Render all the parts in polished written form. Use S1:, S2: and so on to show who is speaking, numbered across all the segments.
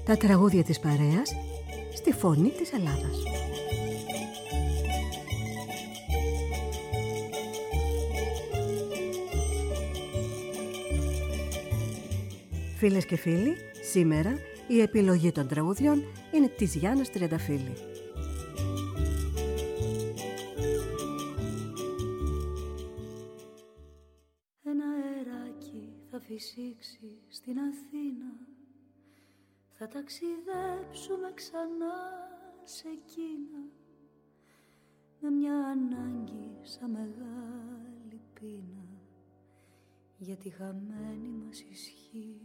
S1: Τα τραγούδια της παρέας στη φωνή της Ελλάδας. Φίλες και φίλοι, σήμερα η επιλογή των τραγουδιών είναι της Γιάννας Τριανταφύλλη.
S2: Ένα αεράκι θα φυσήξει στην Αθήνα, θα ταξιδέψουμε ξανά σε Κίνα, με μια ανάγκη σαν μεγάλη πείνα για τη χαμένη μας ισχύ.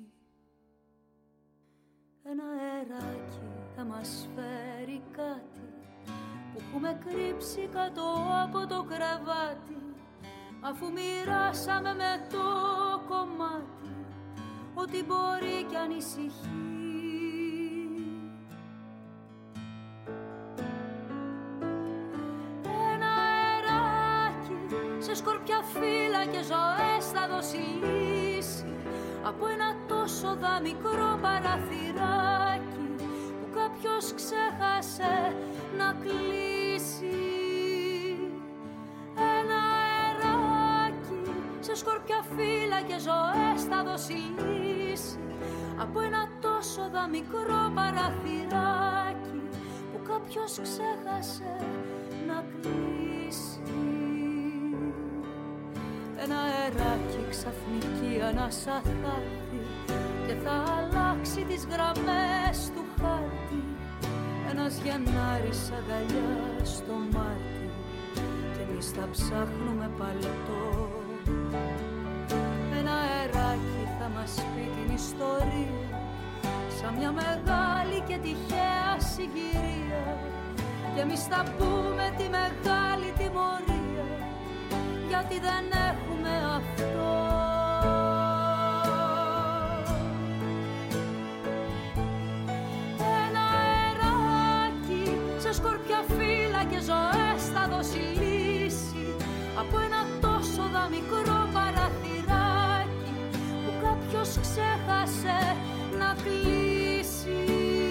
S2: Ένα αεράκι θα μας φέρει κάτι που έχουμε κρύψει κάτω από το κρεβάτι, αφού μοιράσαμε με το κομμάτι ό,τι μπορεί κι ανησυχεί. Ένα αεράκι σε σκορπιά φύλλα και ζωές θα δώσει λύση από ένα τόσο μικρό παραθυράκι που κάποιος ξέχασε να κλείσει. Ένα αεράκι σε σκορπιά φύλλα και ζωές θα δώσει λύση από ένα τόσο μικρό παραθυράκι που κάποιος ξέχασε να κλείσει. Ένα αεράκι ξαφνική ανάσα θα έρθει και θα αλλάξει τις γραμμές του χάρτη. Ένας Γενάρης αγκαλιά στο Μάρτι και εμείς θα ψάχνουμε παλτό. Ένα αεράκι θα μας πει την ιστορία σαν μια μεγάλη και τυχαία συγκυρία και εμείς θα πούμε τη μεγάλη τιμωρία γιατί δεν έχουμε αυτό. Ένα αεράκι σε σκορπιά φύλλα και ζωές θα δώσει λύση από ένα τόσο μικρό παραθυράκι που κάποιος ξέχασε να κλείσει.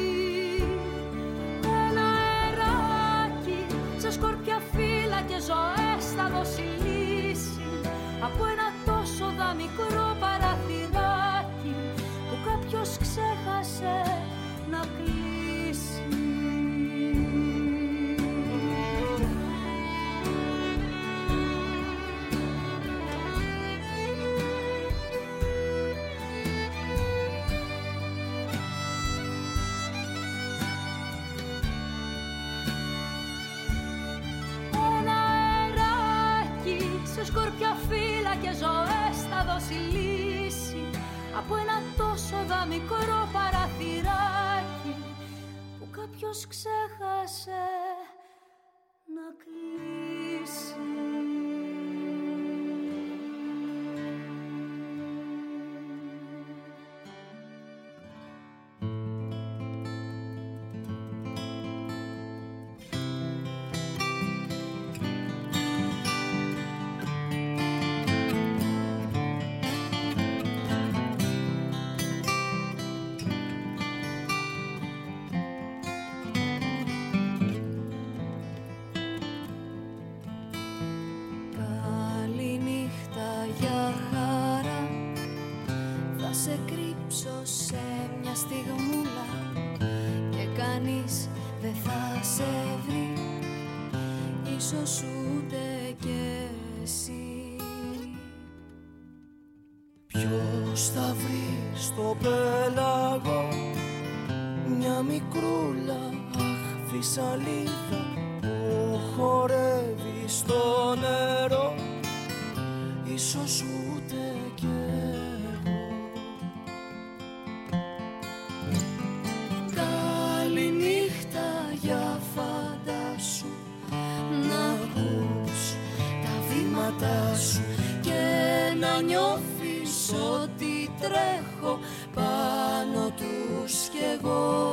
S2: Ένα αεράκι σε σκορπιά φύλλα και ζωές θα δώσει λύση από ένα τόσο μικρό παραθυράκι που κάποιος ξέχασε να κλείσει. Σκορπιά φύλλα και ζωές θα δώσει λύση από ένα τόσο μικρό παραθυράκι που κάποιος ξέχασε να κλείσει.
S3: Ποιος θα βρει στο πέλαγο μια μικρούλα αχθησαλίδα που χορεύει στο νερό, ίσως ούτε κι εγώ. Καληνύχτα για φαντάσου, να ακούς τα βήματά σου και να νιώθεις ότι τρέχω πάνω τους κι εγώ.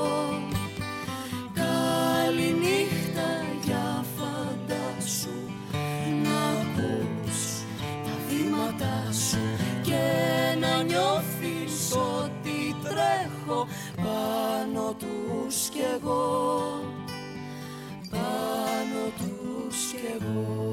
S3: Καληνύχτα για φαντάσου, να ακούς τα βήματά σου και να νιώθεις ότι τρέχω πάνω τους κι εγώ, πάνω τους κι εγώ.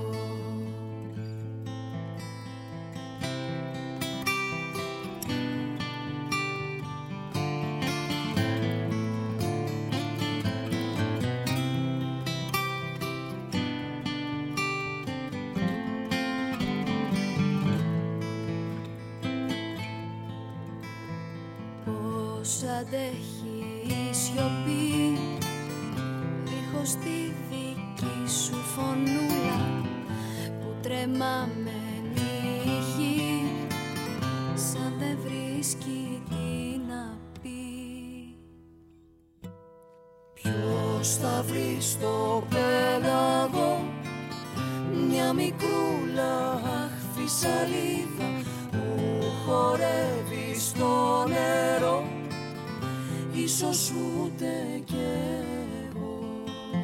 S2: Αντέχει η σιωπή δίχως τη δική σου φωνούλα που τρεμαμένη η γη σαν δεν βρίσκει τι να πει.
S3: Ποιος θα βρει στο πέλαγο μια μικρούλα αχθή σαλίδα που χορεύει στο νερό, ίσως ούτε κι εγώ.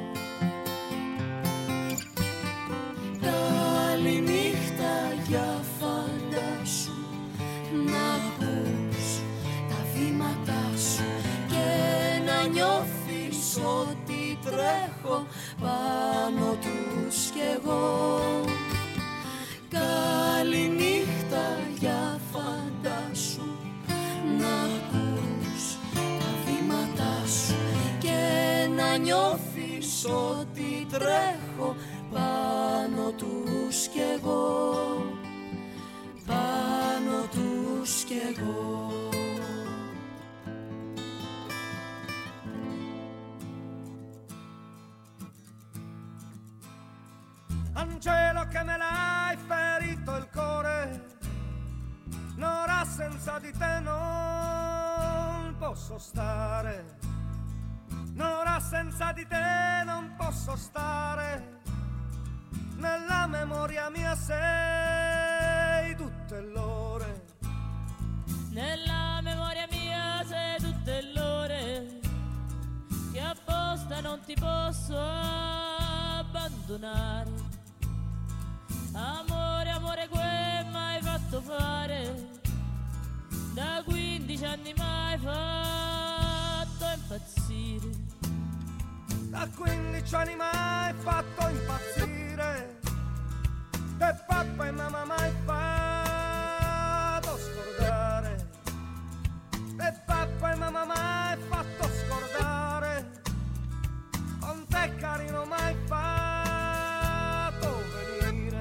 S3: Καληνύχτα για φαντάσου, να ακούς τα βήματά σου και να νιώθεις ότι τρέχω πάνω τους κι εγώ. Καληνύχτα για φαντάσου, να ακούς τα βήματά σου και να νιώθεις ότι τρέχω πάνω τους κι εγώ, πάνω τους κι εγώ.
S4: Angelo che me l'hai ferito il cuore, l'ora senza di te non posso stare, l'ora senza di te non posso stare, nella memoria mia sei tutte l'ore,
S5: nella memoria mia sei tutte l'ore, che apposta non ti posso abbandonare. Amore, amore, che m'hai fatto fare, da 15 anni m'hai fatto impazzire,
S4: da 15 anni m'hai fatto impazzire, e papà e mamma m'hai fatto scordare, e papà e mamma m'hai fatto scordare, con te carino m'hai fatto venire.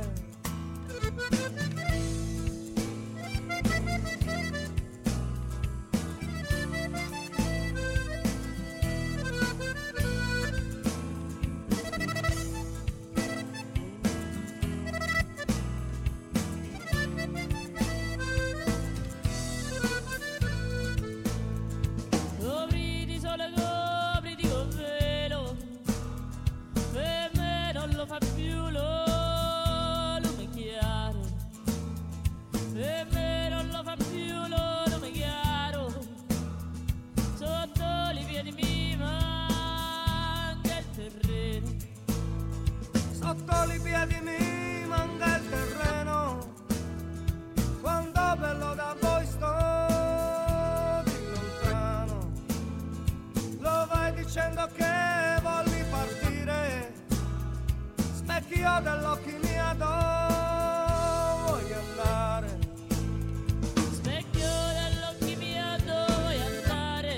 S5: Lo fa più lo lume chiaro, per me non lo fa più lo lume chiaro, sotto i piedi mi manca il terreno,
S4: Sotto i piedi mi manca il terreno, quando bello da voi sto di lontano, lo vai dicendo che volli partire, specchio dell'occhi mia dove vuoi andare,
S5: specchio dell'occhi mia dove vuoi andare,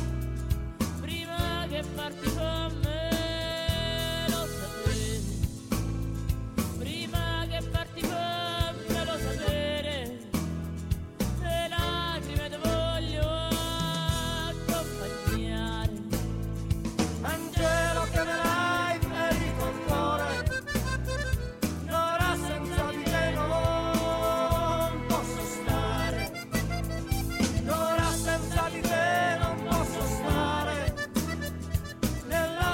S5: prima che parti con me lo sapevi, prima che parti con me lo sapere, le lacrime ti voglio accompagnare.
S4: Angelo che me l'hai ferito il cuore, l'ora senza di te non posso stare, l'ora senza di te non posso stare, nella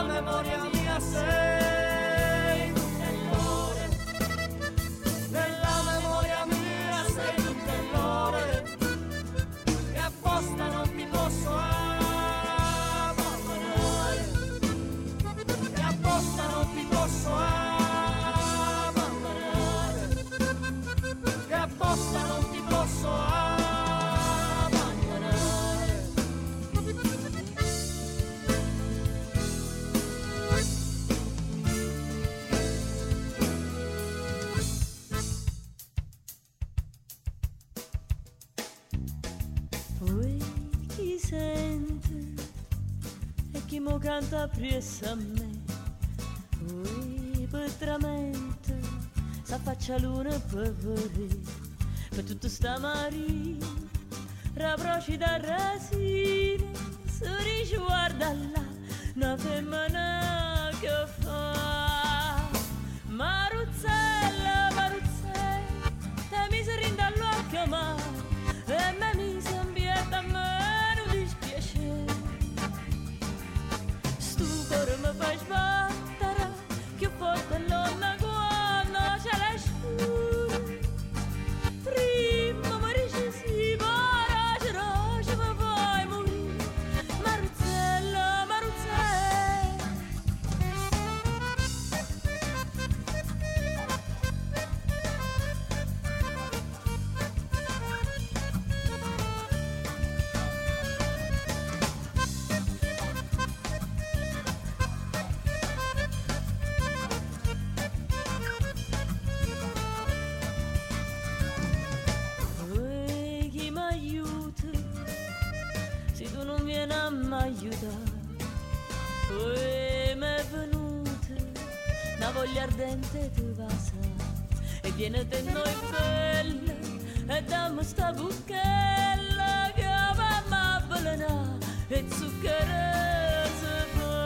S5: canta appresso a me. Ui, petramente s'affaccia luna per vedere, per tutto sta marina, rabroci da resina, si riguarda là, una femmina che fa. Maruzzella, Maruzzella, te mi si rinde all'occhio ma, e me mi si ambienta a me non dispiacere. Stupore mi fai sbattere, che forte l'onna quando c'è la scura. Prima mi dice sì, roce mi fai morire. Maruzzella, Maruzzella. Chi mi aiuta se tu non vieni a m'aiutare? Mi è venuta una voglia ardente di passare e viene da noi bella e dammi sta bucchella che va a avvelenare e zucchero si fa.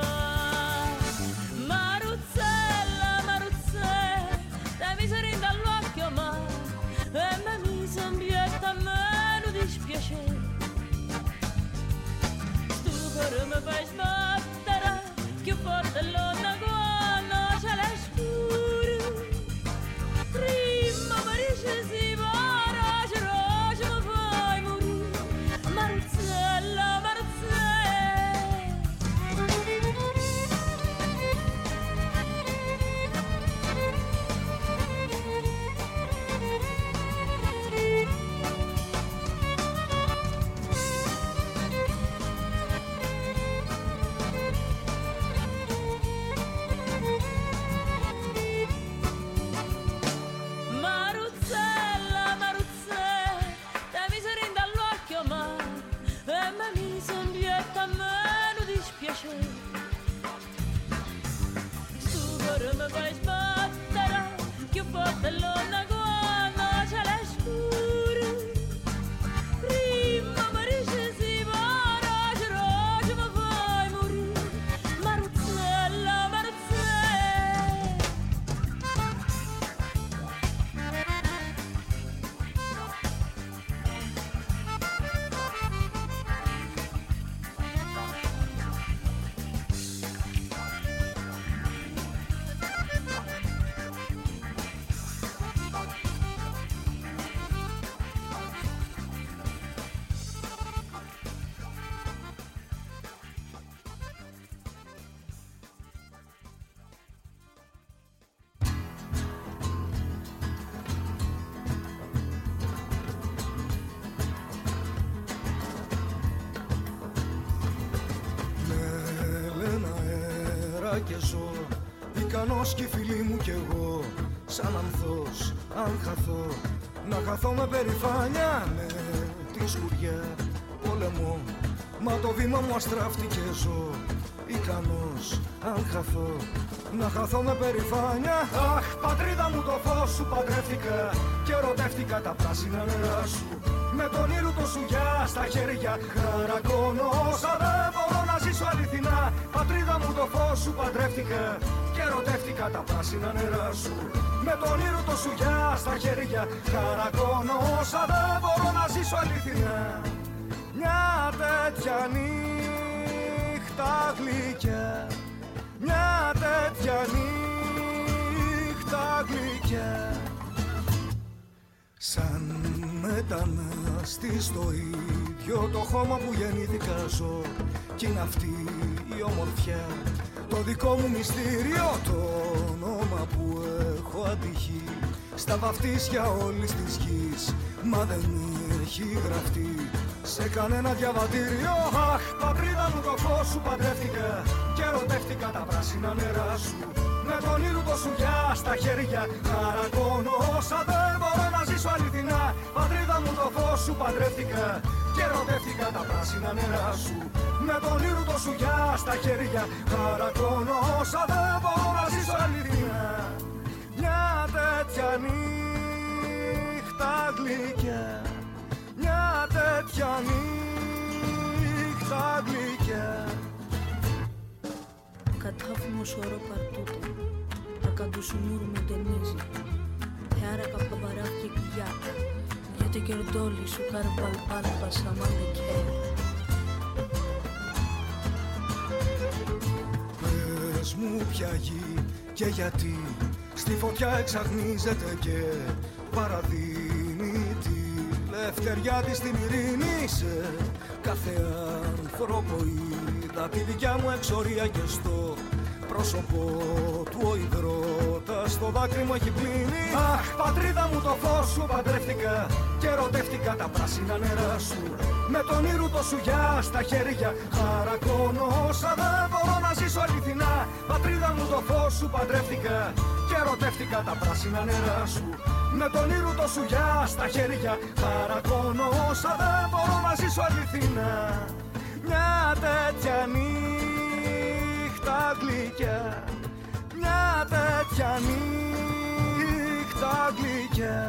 S5: Maruzzella, Maruzzella, te mi si rinde all'occhio ma e me mi si ambietta a me non dispiacere. Stupore mi fai sbattere, che forte l'onna quando c'è la scura. Prima mi dice sì, roce, roce mi fai morire. Maruzzella, Maruzzella, Maruzzella, te mi si rinde all'occhio ma e me mi si ambietta a me non dispiacere. Stupore mi fai sbattere, che forte l'onna quando c'è la scura. Prima mi dice sì, roce, roce mi fai morire. Maruzzella, Maruzzella.
S6: Και ζω, ικανός κι η φίλη μου κι εγώ. Σαν ανθός, αν χαθώ, να χαθώ με περηφάνεια. Με τη σκουριά πολεμώ, μα το βήμα μου αστράφτηκε ζω. Ικανός, αν χαθώ, να χαθώ με περηφάνεια. Αχ, πατρίδα μου το φως σου παντρεύτηκα και ερωτεύτηκα τα πράσινα νερά σου. Με τον ήρου σου γεια στα χέρια χαρακώνω όσα δεν μπορώ να ζήσω αληθινά. Πατρίδα μου το φως σου παντρεύτηκα και ερωτεύτηκα τα πράσινα νερά σου. Με τον ήρου σου γεια στα χέρια χαρακώνω όσα δεν μπορώ να ζήσω αληθινά. Μια τέτοια νύχτα γλυκιά, μια τέτοια νύχτα γλυκιά. Σαν μετανάστη στο ίδιο το χώμα που γεννήθηκα ζω. Κι είναι αυτή η ομορφιά, το δικό μου μυστήριο, το όνομα που έχω αντυχεί στα βαφτίσια όλης της γης. Μα δεν έχει γραφτεί σε κανένα διαβατήριο. Αχ, πατρίδα μου το φως σου παντρεύτηκα και ερωτεύτηκα τα πράσινα νερά σου. Με τον ήρου σου γεια στα χέρια χαρακώνω όσα δεν μπορώ να ζήσω αληθινά. Πατρίδα μου το φως σου παντρεύτηκα και και ερωτεύτηκα τα πράσινα νερά σου. Με τον ήρτο σου γεια στα χέρια χαρακώνω όσα δεν μπορώ να ζήσω αληθινά. Μια τέτοια νύχτα γλυκιά, μια τέτοια νύχτα γλυκιά.
S7: Κατάφημο σωρό παρτούτο, τα καντουσουνούρ μου ταινίζει. Θεάρακα παμπαράκι πηγιά, γιατί κερδόλι σου καρβαλπάλπα σαμάνε κέρ.
S6: Πες μου ποια γη και γιατί στη φωτιά εξαγνίζεται και παραδίνει τη λευτεριά της στην ειρήνη. Σε κάθε άνθρωπο είδα τη δικιά μου εξορία και στο πρόσωπο του ο υδρότας το δάκρυ μου έχει πλύνει. Αχ, πατρίδα μου, το φως σου παντρεύτηκα και ερωτεύτηκα τα πράσινα νερά σου. Με τον ήρτο σου γεια στα χέρια χαρακώνω όσα δεν μπορώ να ζήσω αληθινά. Πατρίδα μου, το φως σου παντρεύτηκα και ερωτεύτηκα τα πράσινα νερά σου. Με τον ήρτο σου γεια στα χέρια χαρακώνω όσα δεν μπορώ να ζήσω αληθινά. Μια τέτοια νύχτα γλυκιά, μια τέτοια νύχτα γλυκιά.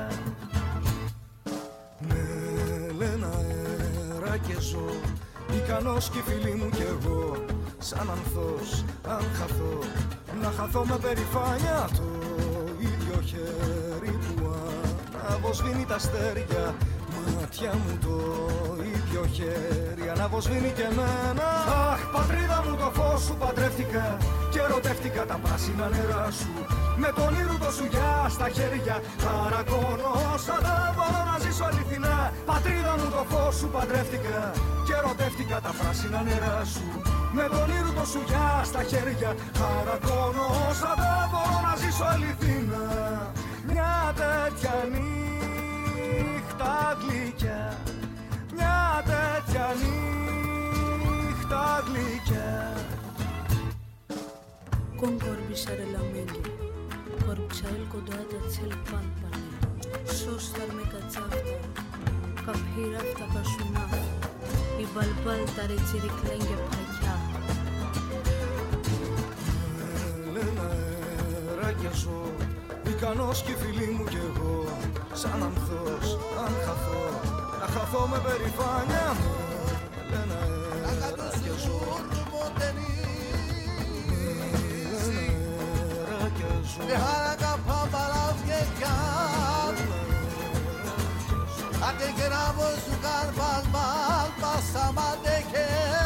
S6: Με λένε αέρα και ζω, ικανός κι οι φίλοι μου κι εγώ. Σαν ανθός, αν χαθώ, να χαθώ με περηφάνεια. Το ίδιο χέρι που αναβοσβήνει τα αστέρια, μάτια μου το ίδιο χέρι αναβοσβήνει και εμένα. Αχ, πατρίδα μου, το φως σου παντρεύτηκα και ερωτεύτηκα τα πράσινα νερά σου. Με τον ήρτο σου γεια στα χέρια χαρακώνω όσα δεν μπορώ να ζήσω αληθινά. Πατρίδα μου, το φως σου παντρεύτηκα και ερωτεύτηκα τα πράσινα νερά σου. Με τον ήρτο σου γεια στα χέρια χαρακώνω όσα δεν μπορώ να ζήσω αληθινά. Μια τέτοια νύχτα γλυκιά, μια τέτοια νύχτα γλυκιά.
S7: Con corbisare la mente, corbisare κοντάτα τσελ πάνπανε. Σώσταρ με κατσάφτα, καπχύραφτα κασουνά. Η μπαλμπάλ τα ρετσιρικλέγγια παγιά.
S6: Λένα αέρα και ζω, ικανός κι οι φίλοι μου κι εγώ. Σαν ανθός, αν χαθώ, να χαθώ με περηφάνεια μου. Λένα αέρα και ζω,
S8: Dejará para llegar a que queramos jugar mal pasamos de que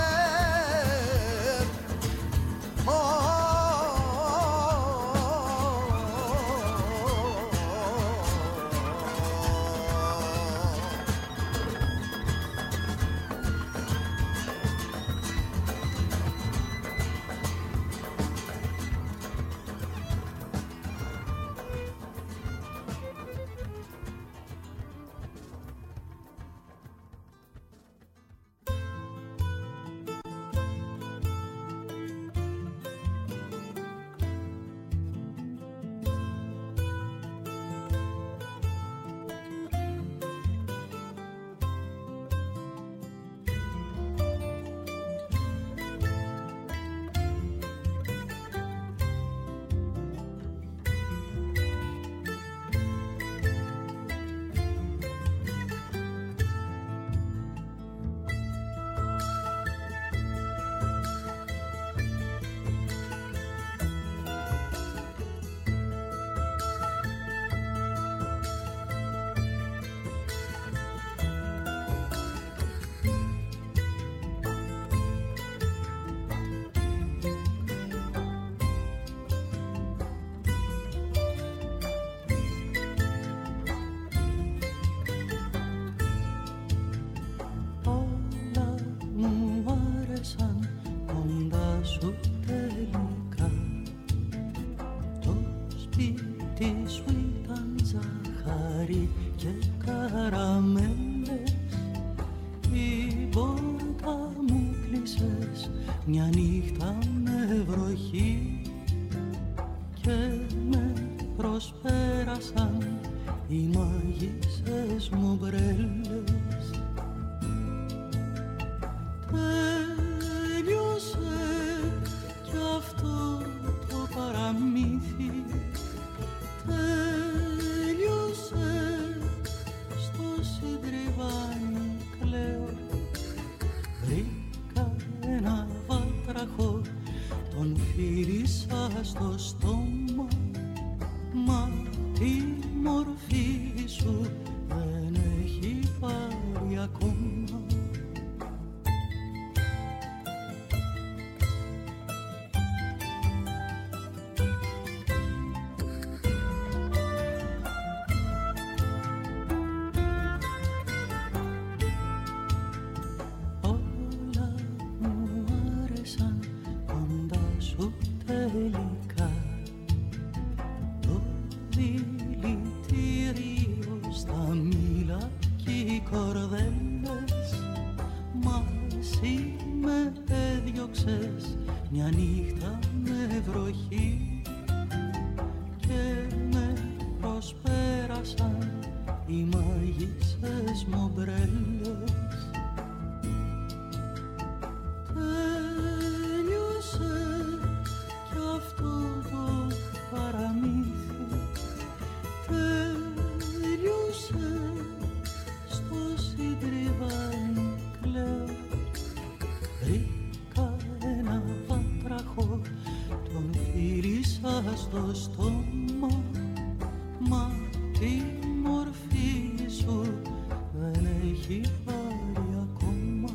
S9: μια νύχτα με βροχή και με προσπέρασαν οι μάγισσες μου μπρέλες φίλησα στο στόμα, μα τη μορφή σου δεν έχει πάρει ακόμα. Μια νύχτα με βροχή και με προσπέρασαν οι μάγισσες μου ομπρέλες. Τέλειωσε κι αυτό το παραμύθι, τέλειωσε στο συντριβάνι κλαίω. Ένα βάτραχο τον φίλησα στο στόμα, μα τη μορφή σου δεν έχει πάρει ακόμα.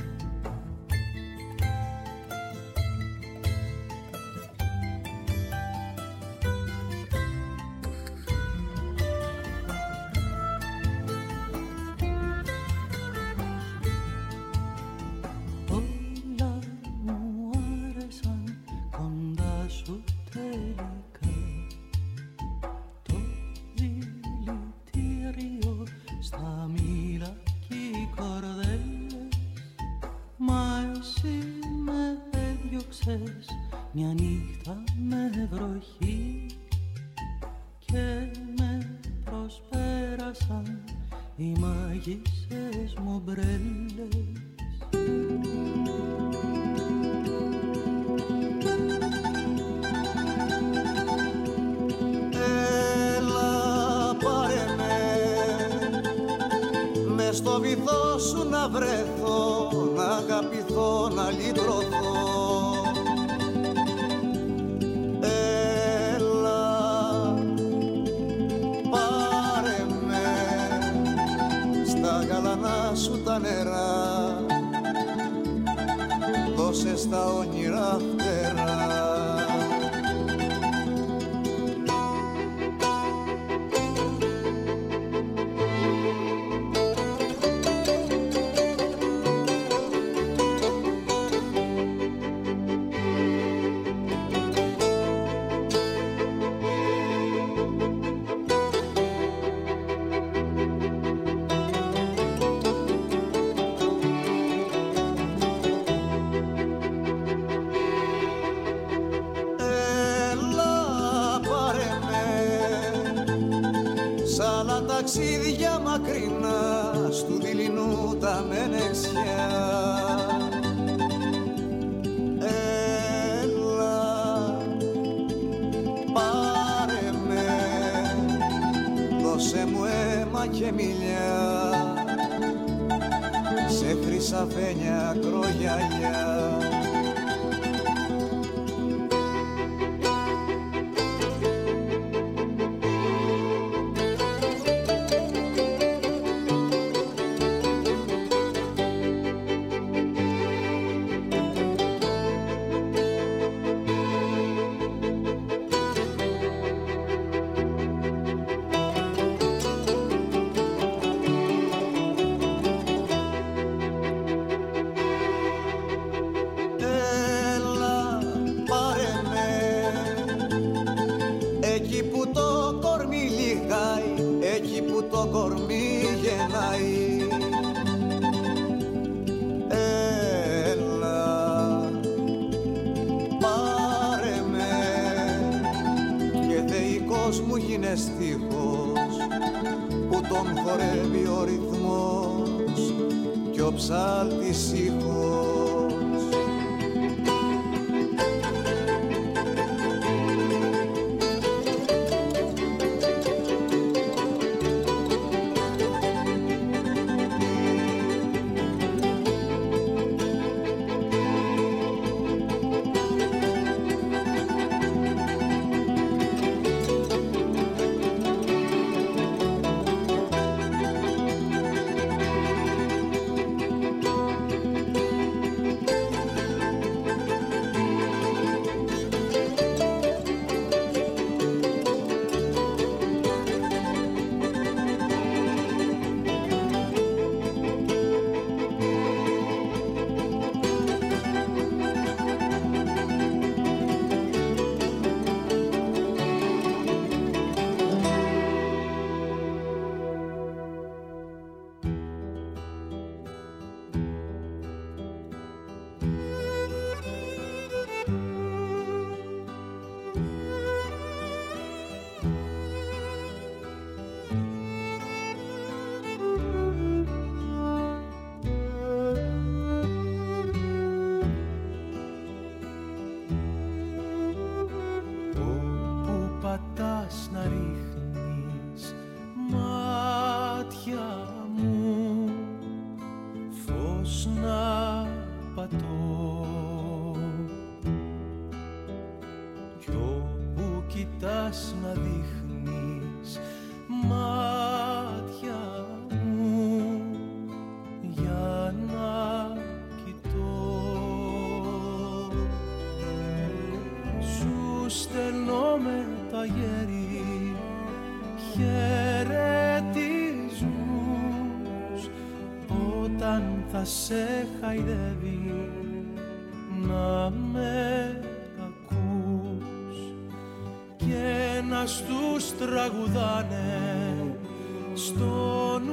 S9: Μια νύχτα με βροχή και με προσπέρασαν οι μάγισσες μου ομπρέλες.
S8: Έλα πάρε με στο βυθό σου να βρεθώ, να αγαπηθώ, να λυτρωθώ. Σου τα νερά, δώσε στα όνειρα φτερά. Ταξίδια μακρινά στου δειλινού τα μενεξιά. Έλα πάρε με, δώσε μου αίμα και μιλιά, σε χρυσαφένια κρογιαλιά. Στίχος που τον χορεύει ο ρυθμός κι ο ψάλτης ήχος.
S9: κοιτάς να δείχνεις μάτια μου για να κοιτώ. Σου στέλνω με τα γέρι χαιρετισμούς όταν θα σε χαϊδεύει να με ακούς και να στους τραγουδάνε στον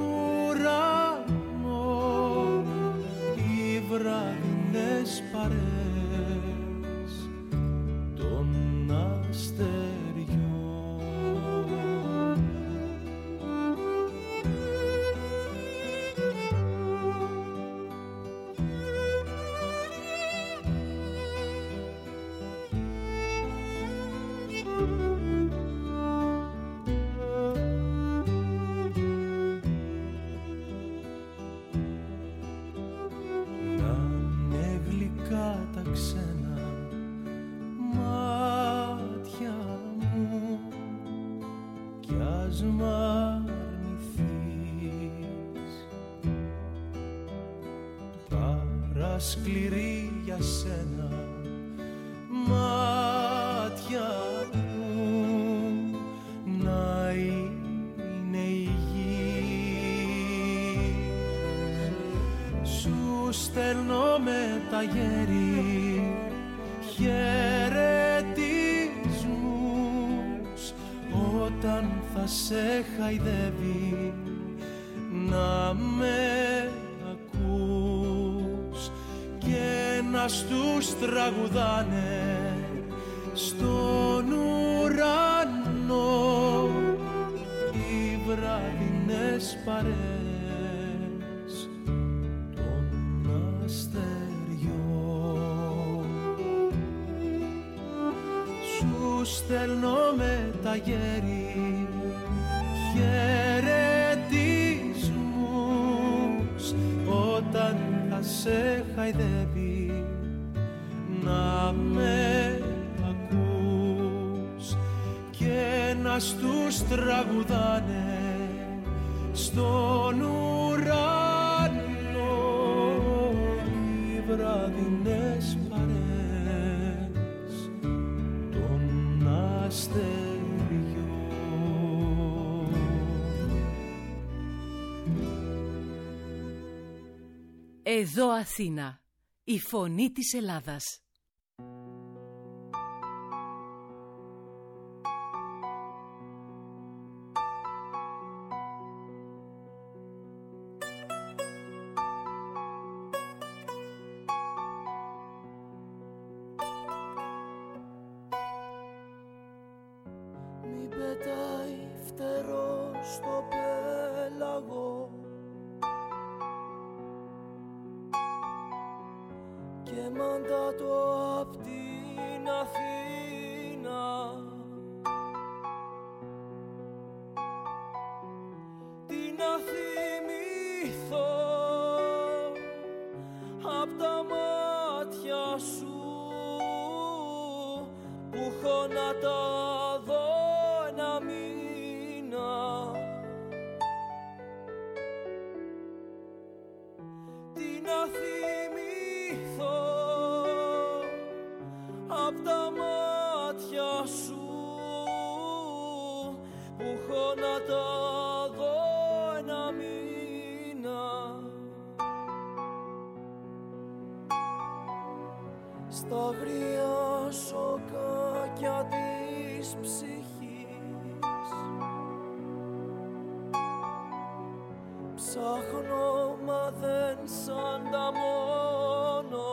S9: ουρανό οι βραδινές παρέες των αστεριών. Σκληρή για σένα μάτια μου να είναι υγιής. Σου στέλνω με τα γέρι χαιρετισμούς όταν θα σε χαϊδεύει να με να στους τραγουδάνε στον ουρανό οι βραδινές παρέες των αστεριών. Σου στέλνω με τα γέρι χαιρετισμούς όταν θα σε χαϊδεύει να με ακούς και να στους τραγουδάνε στον ουρανό οι βραδινές παρέες των αστεριών.
S10: Εδώ Αθήνα, η φωνή της Ελλάδας.
S3: Μην πετάει φτερό στο πέλαγο και μαντάτο απ' την Αθήνα. Τι να θυμηθώ απ' τα μάτια σου που έχω να τα δω ένα μήνα. Τι να θυμηθώ απ' τα μάτια σου που έχω να τα δω ένα μήνα. Στα αγρία σοκάκια της ψυχής ψάχνω μα δεν σαν τα μόνο.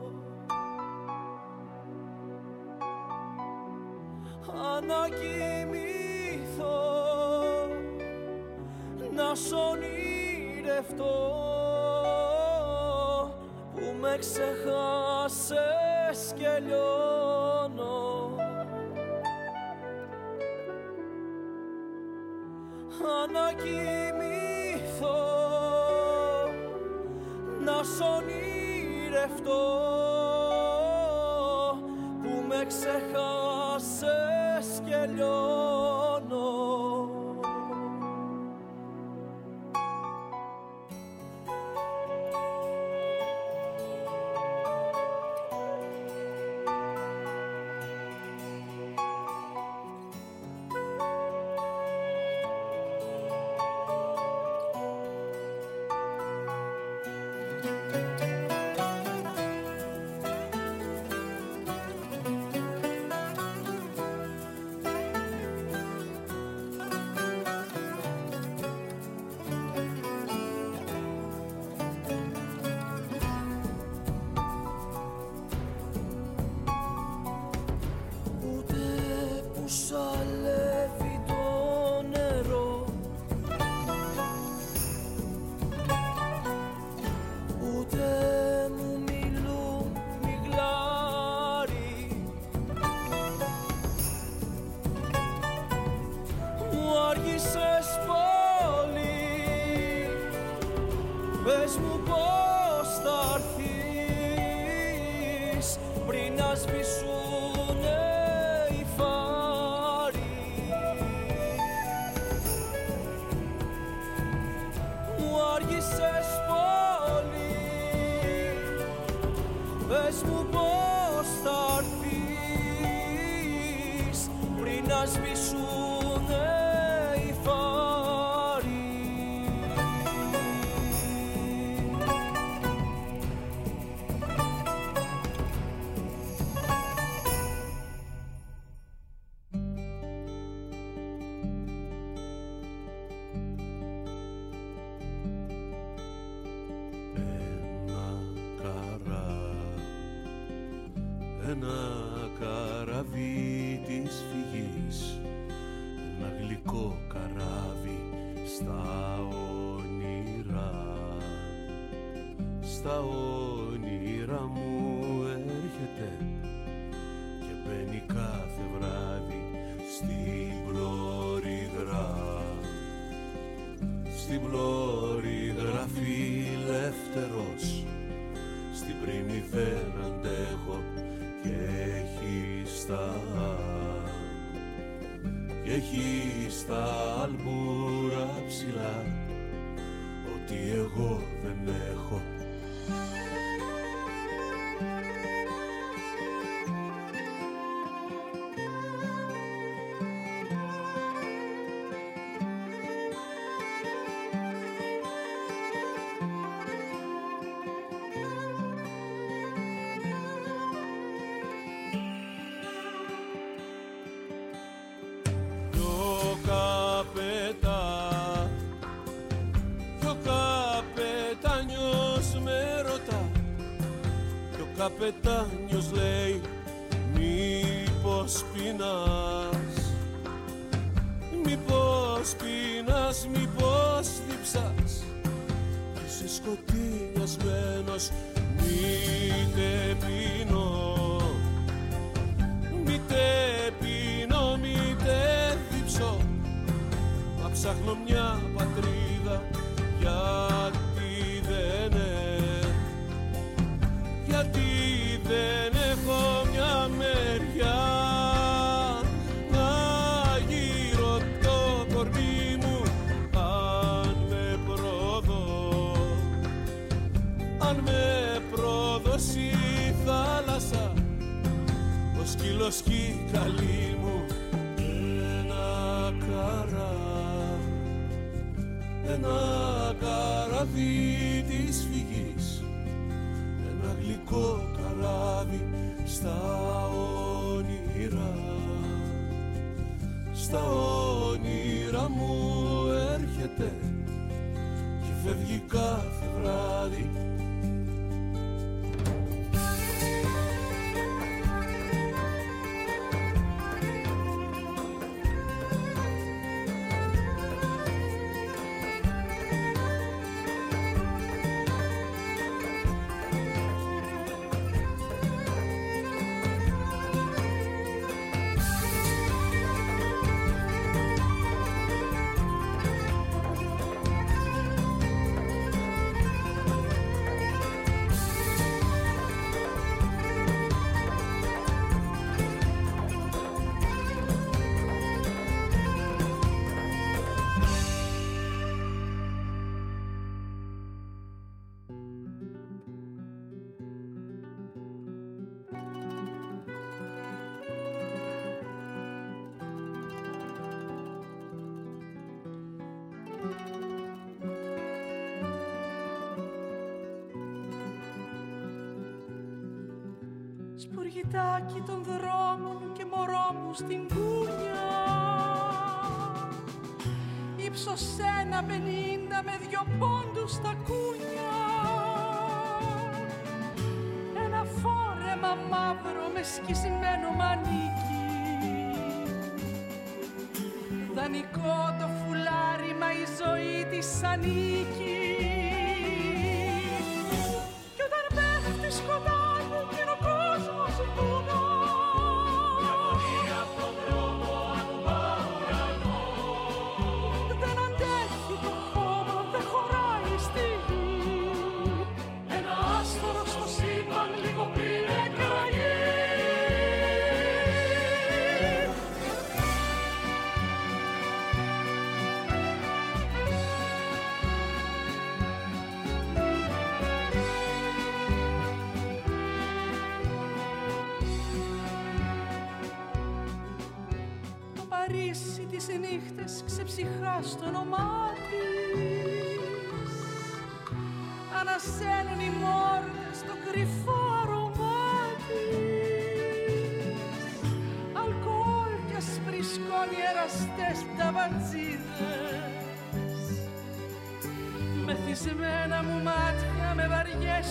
S3: Ανακοιμηθώ να σ' ονειρευτώ που με ξεχάσες και λιώνω. Ανακοιμηθώ να σ' ονειρευτώ που με ξεχάσες σε σκελιώνω. Πες μου πώς θα έρθεις πριν να σβησούνε οι φάροι. Μου άργησες πολύ, πες μου πώς θα έρθεις πριν να σβησούνε οι φάροι.
S9: Ένα καράβι της φυγής, ένα γλυκό καράβι στα όνειρα. Στα όνειρα μου έρχεται και μπαίνει κάθε βράδυ στην πλώρη-γρά. Στην πλώρη-γρά φιλεύθερος, στην πρίμη δεν αντέχω και έχει στα αλμπούρα ψηλά ό,τι εγώ δεν έχω. Καπετάνιος λέει μήπως πεινάς, μήπως πεινάς, μήπως διψάς, είσαι σκοτεινιασμένος, μήτε πεινώ, μήτε πεινώ, μήτε διψώ, μα ψάχνω μια πατρίδα γιατί δεν δεν έχω μια μεριά να γύρω το κορμί μου αν με πρόδω, αν με πρόδωσει η θάλασσα ο σκύλος κι η καλή μου. Ένα καράβι της φυγής, ένα γλυκό καράβι στα όνειρα. Στα όνειρα μου έρχεται και φεύγει κάθε βράδυ.
S11: Σπουργητάκι των δρόμων και μωρό μου στην κούνια, ύψος 1,50 με 2 πόντους στα κούνια, ένα φόρεμα μαύρο με σκισμένο μανίκι, δανεικό το φουλάρι μα η ζωή της ανήκει. Κι όταν πέφτει σκοτάδι και ο κόσμος βουνό, μια φωνή απ' τον δρόμο ακουμπά ουρανό, δεν αντέχει το χώμα, δεν χωράει στη γη, ένα άστρο στο σύμπαν λίγο πριν εκραγεί. Παρίσι τις νύχτες ξεψυχά στο όνομά της, ανασένουν οι μόρφες στο κρυφό αρωμά της, αλκοόλ κι ασπρισκώνει εραστές ταβαντζίδες, μεθυσμένα μου μάτια με βαριές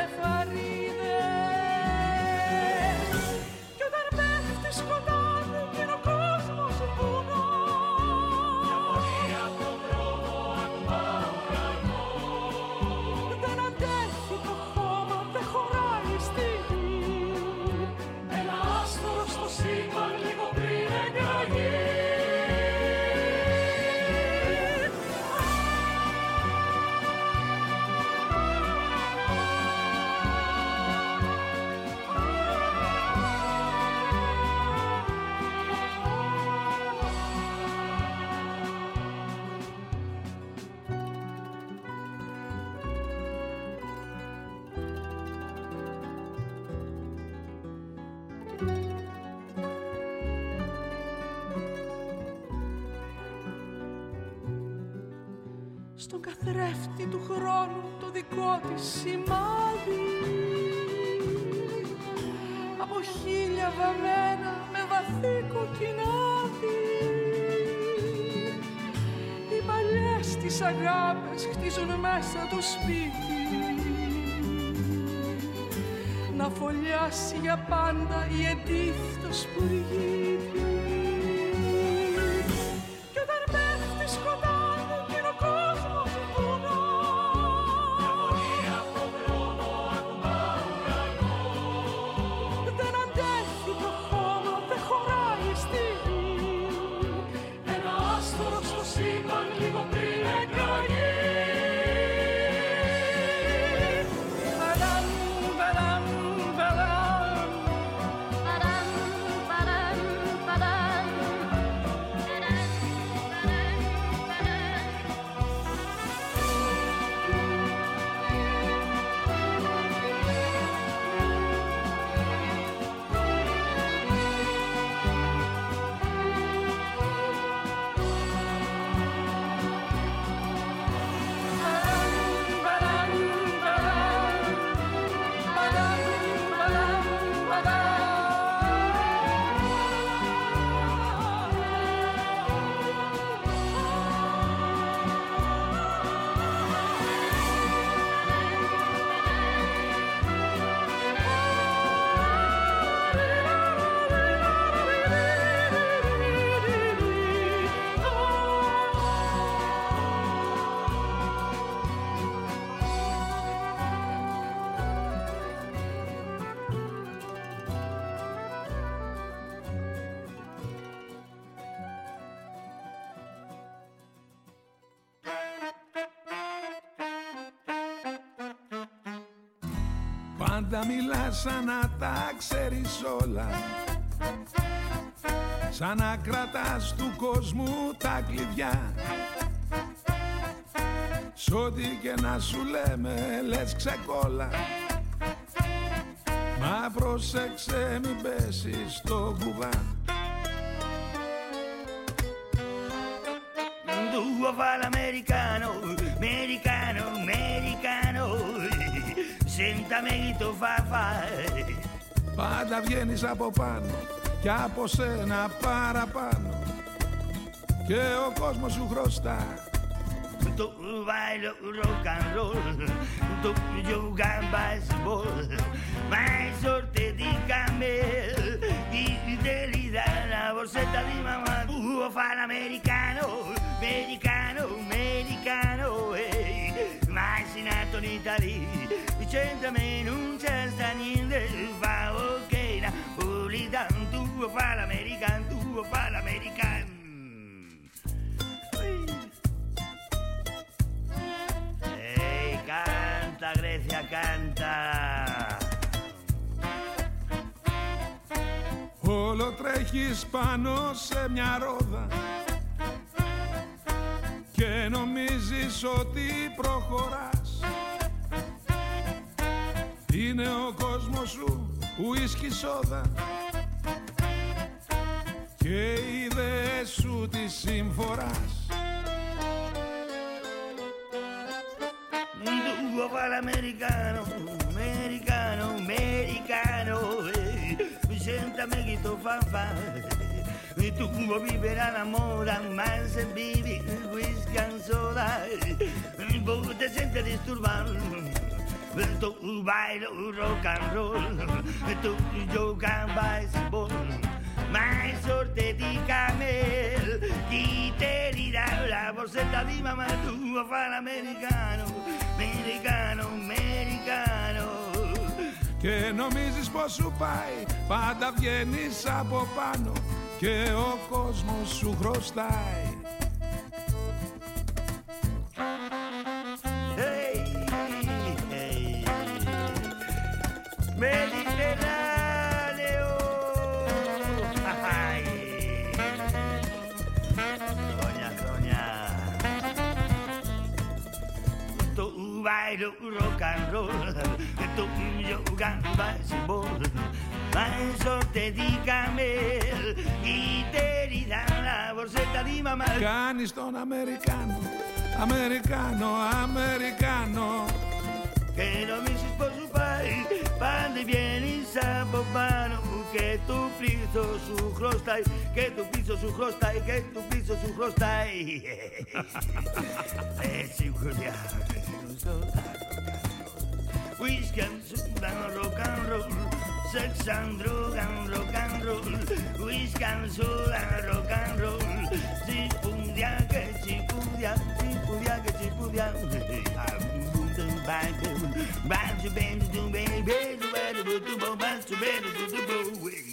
S11: βλεφαρίδες. Κι όταν πέφτει σκοτάδι και ο κόσμος βουνό, μια φωνή απ' τον δρόμο ακουμπά ουρανό, δεν αντέχει το χώμα, δεν χωράει στη γη, ένα άστρο στο σύμπαν λίγο πριν εκραγεί. Στον καθρέφτη του χρόνου το δικό της σημάδι, από χείλια βαμμένα με βαθύ κοκκινάδι, οι παλιές της αγάπες χτίζουν μέσα το σπίτι, να φωλιάσει για πάντα η Εντίθ το σπουργίτι. Κι όταν πέφτει σκοτάδι και ο κόσμος βουνό, μια φωνή απ' τον δρόμο ακουμπά ουρανό, δεν αντέχει το χώμα, δεν χωράει στη γη, ένα άστρο στο σύμπαν λίγο πριν εκραγεί.
S12: Πάντα μιλάς σαν να τα ξέρεις όλα, σαν να κρατάς του κόσμου τα κλειδιά. Σ' ό,τι και να σου λέμε λες ξεκόλα, μα πρόσεξε μην πέσεις στο κουβά.
S13: Do a fa l'americano, americano, americano, senta me chi το φάει.
S12: Πάντα βγαίνεις από πάνω κι από σένα παραπάνω και ο κόσμος σου χρωστά.
S13: Tu vai rock and roll, tu gioca a baseball, ma è sorte di camel, te li dà la borsetta di mamma. Tu fai l'americano, americano, americano, ma sei nato in Italia, dicendo a me non c'è sta niente, fa ok, Napolitan, tu fai l'americano, tu fai l'americano. Canta, Grecia, canta.
S12: Όλο τρέχεις πάνω σε μια ρόδα και νομίζεις ότι προχωράς. Είναι ο κόσμος σου ουίσκι σόδα και οι ιδέες σου τις συμφοράς.
S13: Tu fa l'americano, americano, americano, sentami che tu fa fare. Tu vuoi vivere all'amore, ma se vivi whisky and soda, ti senti disturbato. Tu vai rock and roll, tu gioca a baseball, ma è sorte di camel, chi te li dà la borsetta di mamma. Tu fa l'americano, americano, americano.
S12: Και νομίζεις πως σου πάει, πάντα βγαίνεις από πάνω και ο κόσμος σου χρωστάει.
S13: Hey, hey, Mediterraneo. Sonia, Sonia. Tu vai rock and roll, tu gioca a baseball, ma è sorte di camel, chi te li dà la borsetta di mamma.
S12: Κάνεις τον Αμερικάνο, Αμερικάνο, Αμερικάνο.
S13: Και νομίζεις πως σου πάει, πάντα βγαίνεις από πάνω και του πίσω σου χρωστάει, και του πίσω σου χρωστάει, και του πίσω σου χρωστάει. Έτσι χωριάζει. Whisky and soda, rock and roll, sex and drug and rock and roll, whisky and soda, rock and roll, si pudia che ci pudia, si pudia che ci pudia. Back to bed, to baby, to bed, to bed, to bed.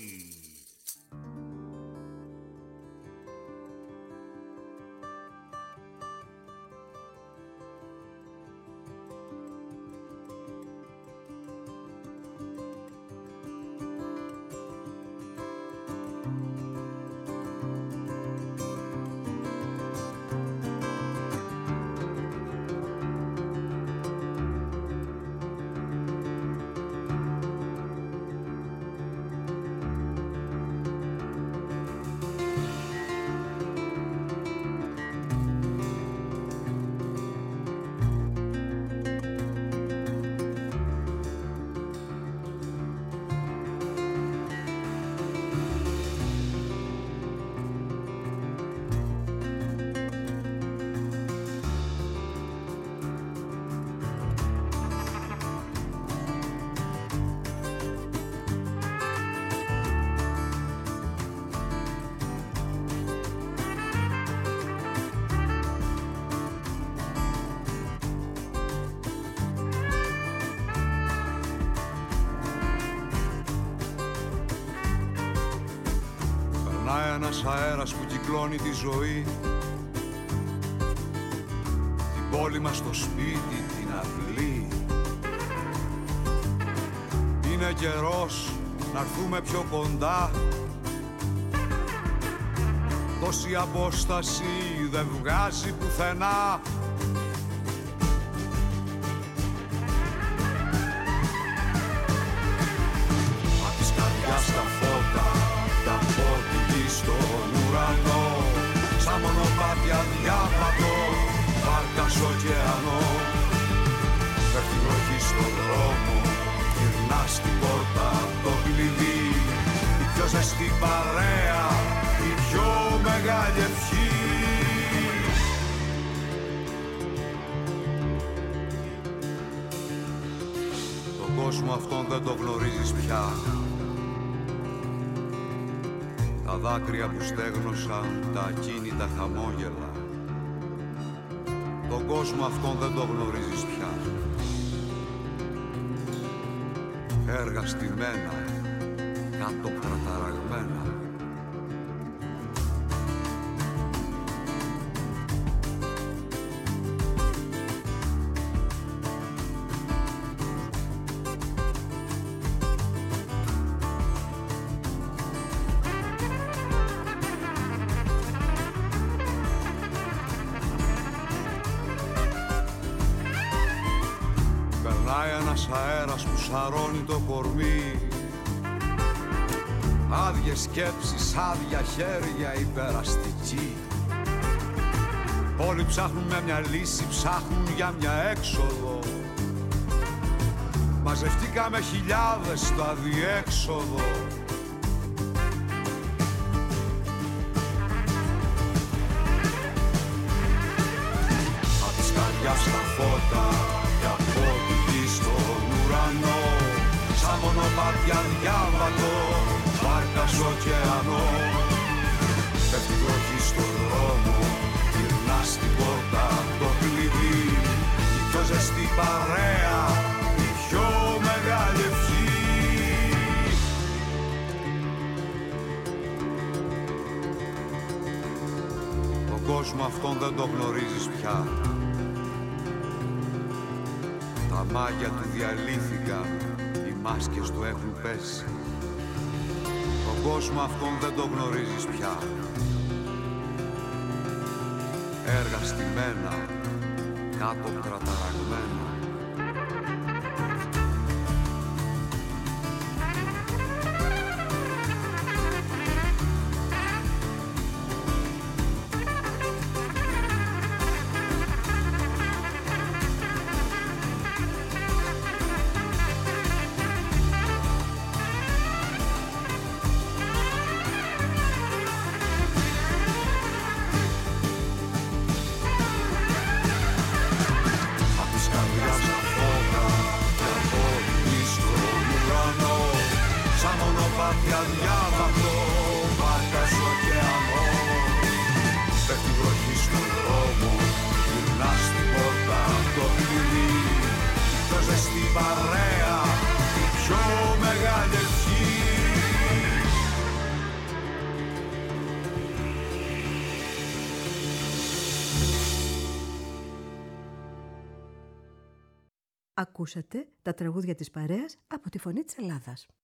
S8: Ένας αέρας που κυκλώνει τη ζωή, την πόλη μας, το σπίτι, την αυλή. Είναι καιρός να έρθουμε πιο κοντά, τόση απόσταση δεν βγάζει πουθενά. Απ' της καρδιάς τα φώτα, τα πόδια στον ουρανό, σαν μονοπάτια διάβατο.
S14: βάρκας ωκεανό. Πέφτει βροχή στον δρόμο, γυρνά στην πόρτα το κλειδί. Η πιο ζεστή παρέα, η πιο μεγάλη ευχή. Τον κόσμο αυτόν δεν το γνωρίζεις πια. Τα δάκρυα που στέγνωσαν, τα ακίνητα χαμόγελα. Τον κόσμο αυτόν δεν το γνωρίζεις πια. Έργα στημένα, κάτω πραταραγμένα. Ένας αέρας που σαρώνει το κορμί. Άδειες σκέψεις, άδεια χέρια, υπεραστική. Όλοι ψάχνουν με μια λύση, ψάχνουν για μια έξοδο. Μαζευτήκαμε χιλιάδες στο αδιέξοδο. Απ' της καρδιάς στα φώτα και από τη γη στον ουρανό, σαν μονοπάτια διάβατο, βάρκας ωκεανό. Πέφτει βροχή στον δρόμο, γυρνά στην πόρτα το κλειδί. Η πιο ζεστή παρέα, η πιο μεγάλη ευχή. Τον κόσμο αυτόν δεν το γνωρίζεις πια. Τα μάγια του διαλύθηκαν, οι μάσκες του έχουν πέσει. Τον κόσμο αυτόν δεν το γνωρίζεις πια. Έργα στημένα, κάτω κραταραγμένα.
S1: Ακούσατε τα τραγούδια της παρέας από τη Φωνή της Ελλάδας.